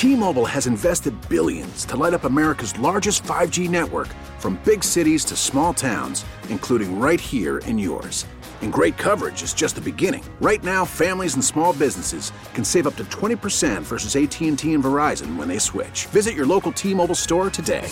T-Mobile has invested billions to light up America's largest 5G network, from big cities to small towns, including right here in yours. And great coverage is just the beginning. Right now, families and small businesses can save up to 20% versus AT&T and Verizon when they switch. Visit your local T-Mobile store today.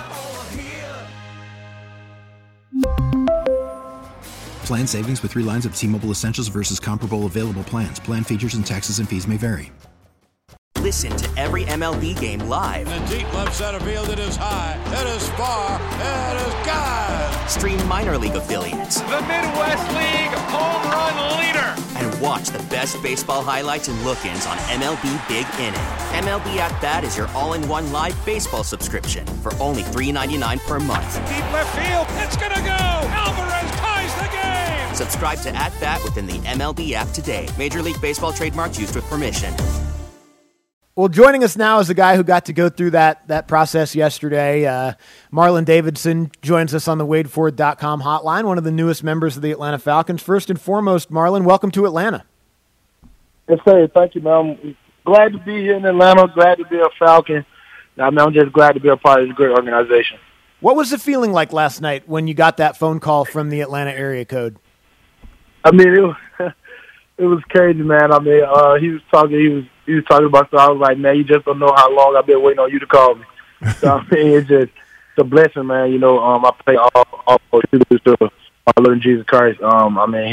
Plan savings with 3 lines of T-Mobile Essentials versus comparable available plans. Plan features and taxes and fees may vary. Listen to every MLB game live. In the deep left center field, it is high, it is far, it is gone. Stream minor league affiliates. The Midwest League home run leader. And watch the best baseball highlights and look-ins on MLB Big Inning. MLB At Bat is your all-in-one live baseball subscription for only $3.99 per month. Deep left field, it's gonna go. Alvarez ties the game. Subscribe to At Bat within the MLB app today. Major League Baseball trademarks used with permission. Well, joining us now is a guy who got to go through that process yesterday. Marlon Davidson joins us on the WadeFord.com hotline, one of the newest members of the Atlanta Falcons. First and foremost, Marlon, welcome to Atlanta. Yes, sir. Thank you, man. I'm glad to be here in Atlanta, glad to be a Falcon. I'm just glad to be a part of this great organization. What was the feeling like last night when you got that phone call from the Atlanta area code? I mean, it was crazy, man. I mean, he was talking about stuff. I was like, man, you just don't know how long I've been waiting on you to call me. So, I mean, it's a blessing, man. You know, I pray all tributes to our Lord Jesus Christ. I mean,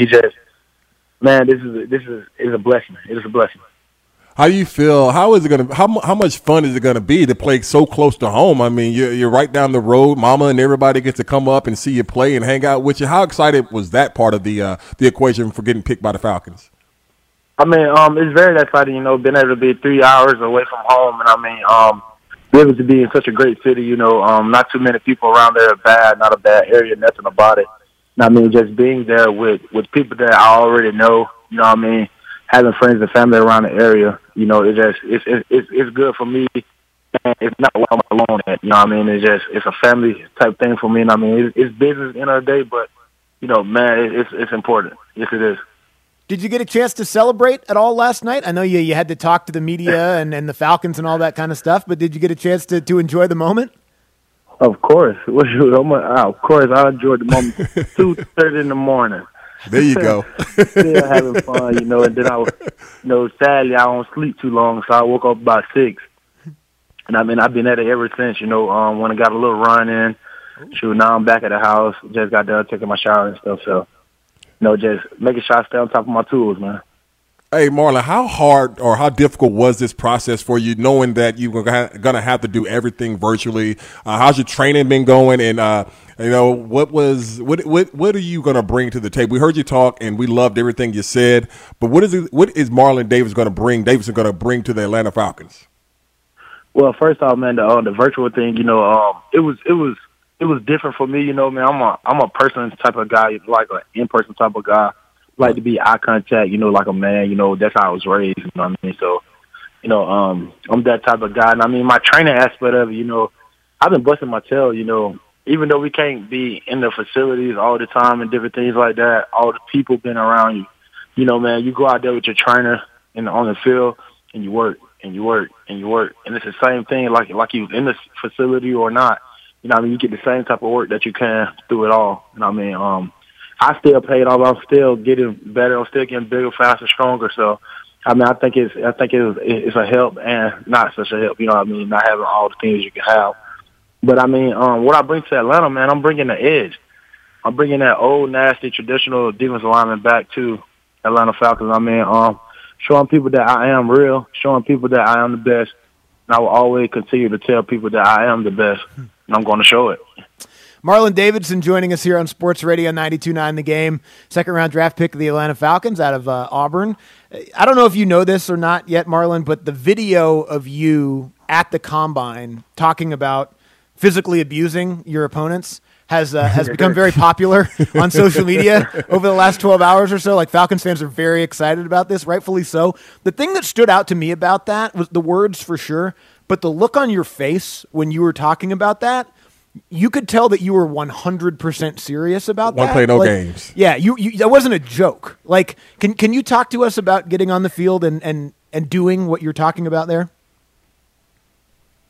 this is a blessing. It is a blessing. How do you feel? How is it gonna? How much fun is it gonna be to play so close to home? I mean, you're right down the road. Mama and everybody gets to come up and see you play and hang out with you. How excited was that part of the equation for getting picked by the Falcons? I mean, it's very exciting, you know, being able to be 3 hours away from home. And, I mean, be able to be in such a great city, you know, not too many people around there are bad, not a bad area, nothing about it. And, I mean, just being there with people that I already know, you know what I mean, having friends and family around the area, you know, it's good for me. And it's not where I'm alone at, you know what I mean? It's a family type thing for me. And, I mean, it's business at the end of the day, but, you know, man, it's important. Yes, it is. Did you get a chance to celebrate at all last night? I know you had to talk to the media and the Falcons and all that kind of stuff, but did you get a chance to enjoy the moment? Of course. Of course, I enjoyed the moment. 2:30 in the morning. There you go. Still having fun, you know, and then sadly I don't sleep too long, so I woke up about 6. And, I mean, I've been at it ever since, you know, when I got a little run in. Shoot, now I'm back at the house. Just got done taking my shower and stuff, so. No, just making sure I stay on top of my tools, man. Hey, Marlon, how hard or how difficult was this process for you, knowing that you were going to have to do everything virtually? How's your training been going? And, you know, what are you going to bring to the table? We heard you talk, and we loved everything you said. But what is Marlon Davidson going to bring to the Atlanta Falcons? Well, first off, man, the virtual thing, you know, it was different for me, you know, man. I'm a person type of guy, like an in-person type of guy. Like to be eye contact, you know, like a man, you know, that's how I was raised, you know what I mean? So, you know, I'm that type of guy. And, I mean, my training aspect of it, you know, I've been busting my tail, you know, even though we can't be in the facilities all the time and different things like that, all the people been around you. You know, man, you go out there with your trainer on the field and you work and you work and you work. And it's the same thing like you in the facility or not. You know what I mean? You get the same type of work that you can through it all. You know what I mean? I still pay it off. I'm still getting better. I'm still getting bigger, faster, stronger. So, I mean, I think it's a help and not such a help. You know what I mean? Not having all the things you can have. But, I mean, what I bring to Atlanta, man, I'm bringing the edge. I'm bringing that old, nasty, traditional defensive lineman back to Atlanta Falcons. I mean, showing people that I am real, showing people that I am the best. And I will always continue to tell people that I am the best. And I'm going to show it. Marlon Davidson joining us here on Sports Radio 92.9 The Game. Second-round draft pick of the Atlanta Falcons out of Auburn. I don't know if you know this or not yet, Marlon, but the video of you at the Combine talking about physically abusing your opponents has become very popular on social media over the last 12 hours or so. Like, Falcons fans are very excited about this, rightfully so. The thing that stood out to me about that was the words for sure, but the look on your face when you were talking about that, you could tell that you were 100% serious about that. One play, no games. Yeah, you that wasn't a joke. Like, can you talk to us about getting on the field and doing what you're talking about there?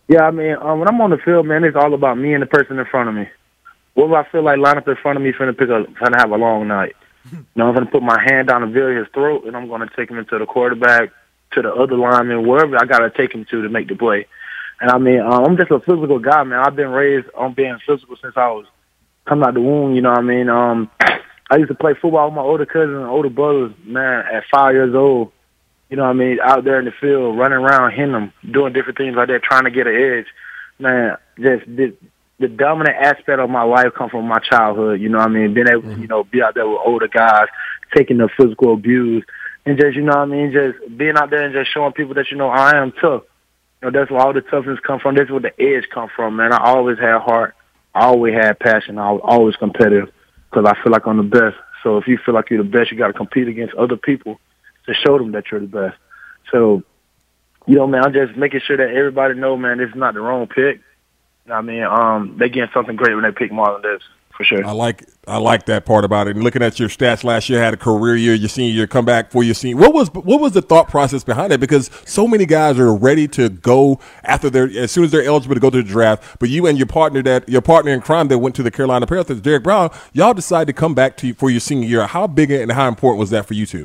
Yeah, I mean, when I'm on the field, man, it's all about me and the person in front of me. What do I feel like line up in front of me finna have a long night? You know, I'm going to put my hand down Avilia's throat, and I'm going to take him into the quarterback, to the other lineman, wherever I got to take him to make the play. And, I mean, I'm just a physical guy, man. I've been raised on being physical since I was coming out the womb, you know what I mean? I used to play football with my older cousins and older brothers, man, at 5 years old. You know what I mean? Out there in the field, running around, hitting them, doing different things like that, trying to get an edge. Man, just the dominant aspect of my life come from my childhood, you know what I mean? Being able to, you know, be out there with older guys, taking the physical abuse, and just, you know what I mean, just being out there and just showing people that, you know, I am tough. You know, that's where all the toughness come from. That's where the edge come from, man. I always had heart. I always had passion. I was always competitive because I feel like I'm the best. So if you feel like you're the best, you got to compete against other people to show them that you're the best. So, you know, man, I'm just making sure that everybody know, man, this is not the wrong pick. I mean, they getting something great when they pick Marlon Davidson, for sure. I like that part about it. And looking at your stats last year, had a career year, your senior year, come back for your senior. What was the thought process behind it? Because so many guys are ready to go as soon as they're eligible to go to the draft. But you and your partner in crime that went to the Carolina Panthers, Derek Brown, y'all decided to come back for your senior year. How big and how important was that for you two?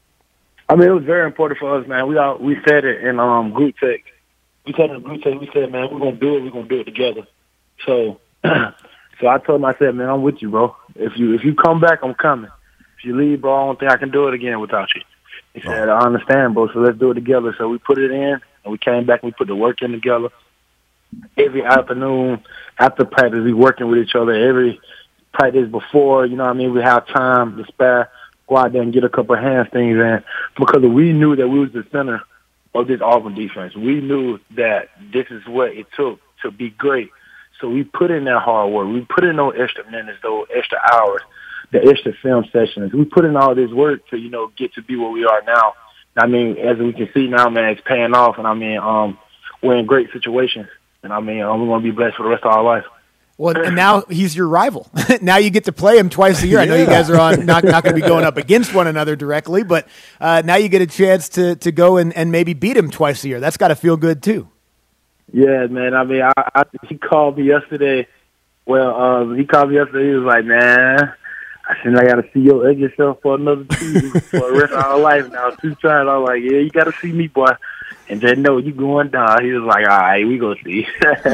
I mean, it was very important for us, man. We said it in group text. We said, man, we're going to do it. We're going to do it together. So so I told him, I said, man, I'm with you, bro. If you come back, I'm coming. If you leave, bro, I don't think I can do it again without you. He said, I understand, bro, so let's do it together. So we put it in, and we came back and we put the work in together. Every afternoon after practice, we working with each other. Every practice before, you know what I mean, we have time to spare, go out there and get a couple of handstands in because we knew that we was the center of this Auburn defense. We knew that this is what it took to be great. So we put in that hard work. We put in those extra minutes, those extra hours, the extra film sessions. We put in all this work to, you know, get to be where we are now. I mean, as we can see now, man, it's paying off. And, I mean, we're in great situations. And, I mean, we're going to be blessed for the rest of our life. Well, and now he's your rival. Now you get to play him twice a year. I know you guys are not going to be going up against one another directly, but now you get a chance to go and maybe beat him twice a year. That's got to feel good too. Yeah, man. I mean, he called me yesterday. Well, he called me yesterday. He was like, man, I said, I got to see your ugly self for another 2 years, for the rest of our life now. 2 times. I was like, yeah, you got to see me, boy. And just know you going down. He was like, all right, we go see.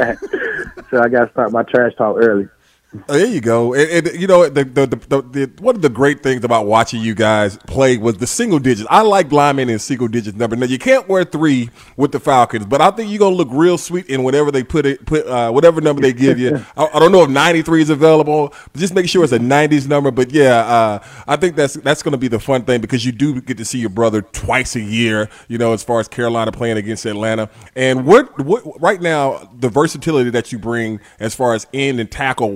So I got to start my trash talk early. Oh, there you go. And you know, the one of the great things about watching you guys play was the single digits. I like linemen in single digits number. Now you can't wear 3 with the Falcons, but I think you're gonna look real sweet in whatever they put whatever number they give you. I don't know if 93 is available, but just make sure it's a 90s number. But yeah, I think that's gonna be the fun thing because you do get to see your brother twice a year. You know, as far as Carolina playing against Atlanta, and what right now the versatility that you bring as far as end and tackle.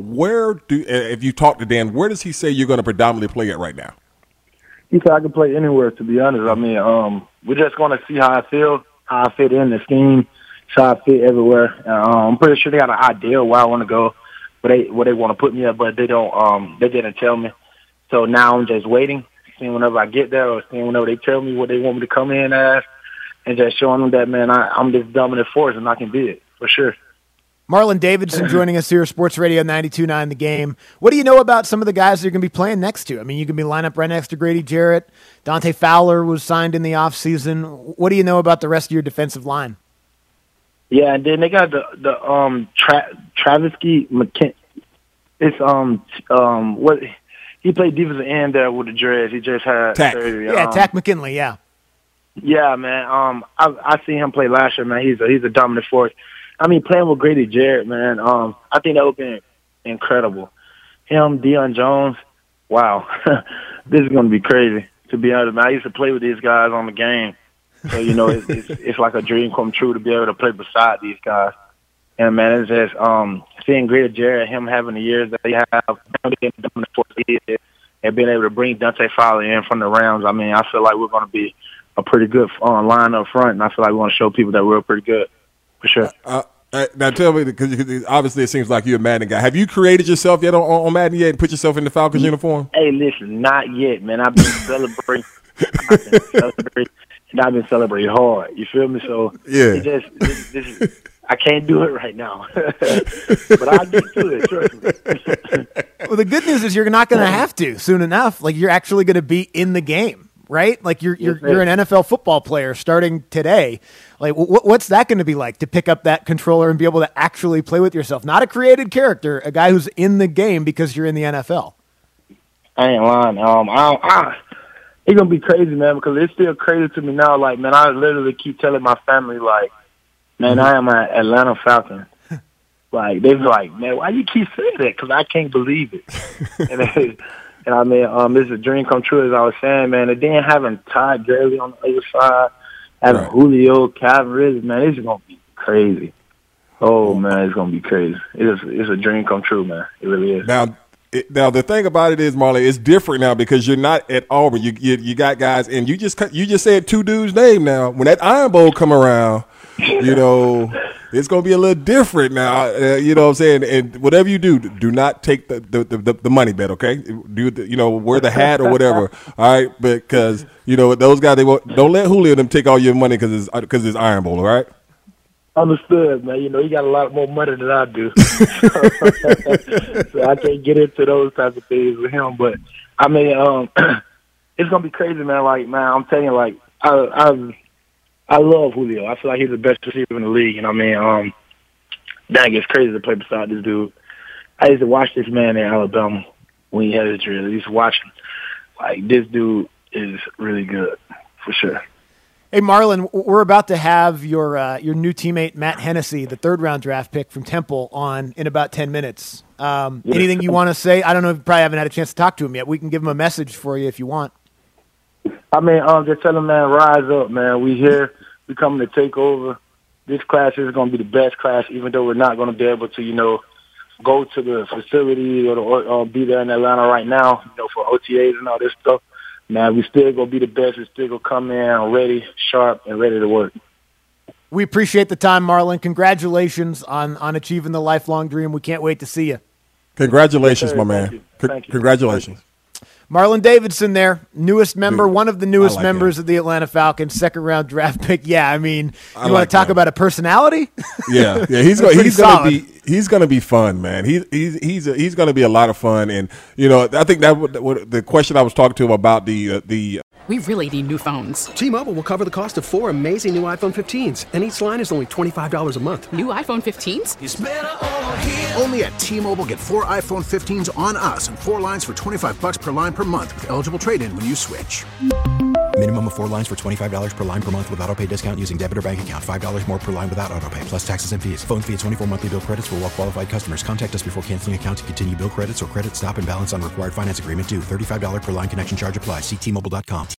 If you talk to Dan, where does he say you're going to predominantly play at right now? He said I can play anywhere, to be honest. I mean, we're just going to see how I feel, how I fit in the scheme, how I fit everywhere. I'm pretty sure they got an idea where I want to go, where they want to put me at, but they don't. They didn't tell me. So now I'm just waiting, seeing whenever I get there or seeing whenever they tell me what they want me to come in as, and just showing them that, man, I'm this dominant force and I can be it, for sure. Marlon Davidson joining us here, Sports Radio 92.9 The Game. What do you know about some of the guys that you're going to be playing next to? I mean, you can be lined up right next to Grady Jarrett. Dante Fowler was signed in the offseason. What do you know about the rest of your defensive line? Yeah, and then they got the Travisky McKin. It's what he played defensive end there with the Dreads. He just had surgery. Yeah, Tack McKinley. Yeah. Yeah, man. I seen him play last year, man. He's a dominant force. I mean, playing with Grady Jarrett, man, I think that would be incredible. Him, Deion Jones, wow. This is going to be crazy, to be honest, man. I used to play with these guys on the game. So, you know, it's like a dream come true to be able to play beside these guys. And, man, it's just seeing Grady Jarrett, him having the years that they have, and being able to bring Dante Fowler in from the Rams. I mean, I feel like we're going to be a pretty good line up front, and I feel like we want to show people that we're pretty good. For sure. Now tell me, because obviously it seems like you're a Madden guy. Have you created yourself yet on Madden yet and put yourself in the Falcons uniform? Hey, listen, not yet, man. I've been celebrating. And I've been celebrating hard. You feel me? So yeah, I can't do it right now. But I'll get to it, trust me. Well, the good news is you're not going to have to soon enough. Like, you're actually going to be in the game, right? Like, you're an NFL football player starting today. Like, what's that going to be like to pick up that controller and be able to actually play with yourself? Not a created character, a guy who's in the game because you're in the NFL. I ain't lying. It's going to be crazy, man, because it's still crazy to me now. Like, man, I literally keep telling my family, like, man, I am an Atlanta Falcon. Like, they be like, man, why you keep saying that? Because I can't believe it. and I mean, it's a dream come true, as I was saying, man. And then having Todd Gurley on the other side, having Julio, Calvin Ridley, man, it's going to be crazy. Oh, man, it's going to be crazy. It's a dream come true, man. It really is. Now the thing about it is, Marlon, it's different now because you're not at Auburn. You got guys, and you just said two dudes' name now. When that Iron Bowl come around, it's going to be a little different now. You know what I'm saying? And whatever you do not take the money bet, okay? Wear the hat or whatever, all right? Because those guys, don't let Julio them take all your money because it's Iron Bowl, all right? Understood, man. He got a lot more money than I do. So I can't get into those types of things with him. But, I mean, it's going to be crazy, man. Like, man, I'm telling you, like, I love Julio. I feel like he's the best receiver in the league. And, I mean, dang, it's crazy to play beside this dude. I used to watch this man in Alabama when he had his drill. I used to watch him. Like, this dude is really good, for sure. Hey, Marlon, we're about to have your new teammate, Matt Hennessy, the third-round draft pick from Temple, on in about 10 minutes. Anything you want to say? I don't know if you probably haven't had a chance to talk to him yet. We can give him a message for you if you want. I mean, just tell him, man, rise up, man. We here. We coming to take over. This class is going to be the best class, even though we're not going to be able to, go to the facility or be there in Atlanta right now, for OTAs and all this stuff. Man, we still going to be the best. We still going to come in ready, sharp, and ready to work. We appreciate the time, Marlon. Congratulations on achieving the lifelong dream. We can't wait to see you. Congratulations, my man. Thank you. Congratulations. Marlon Davidson there, newest member, one of the newest members of the Atlanta Falcons, second-round draft pick. Yeah, I mean, you want to talk about a personality? Yeah, he's going to be fun, man. He's going to be a lot of fun, and I think that the question I was talking to him about the. We really need new phones. T-Mobile will cover the cost of 4 amazing new iPhone 15s, and each line is only $25 a month. New iPhone 15s? It's better over here. Only at T-Mobile, get 4 iPhone 15s on us and 4 lines for $25 per line per month with eligible trade-in when you switch. Minimum of 4 lines for $25 per line per month with autopay discount using debit or bank account. $5 more per line without autopay, plus taxes and fees. Phone fee at 24 monthly bill credits for well-qualified customers. Contact us before canceling account to continue bill credits or credit stop and balance on required finance agreement due. $35 per line connection charge applies. See T-Mobile.com.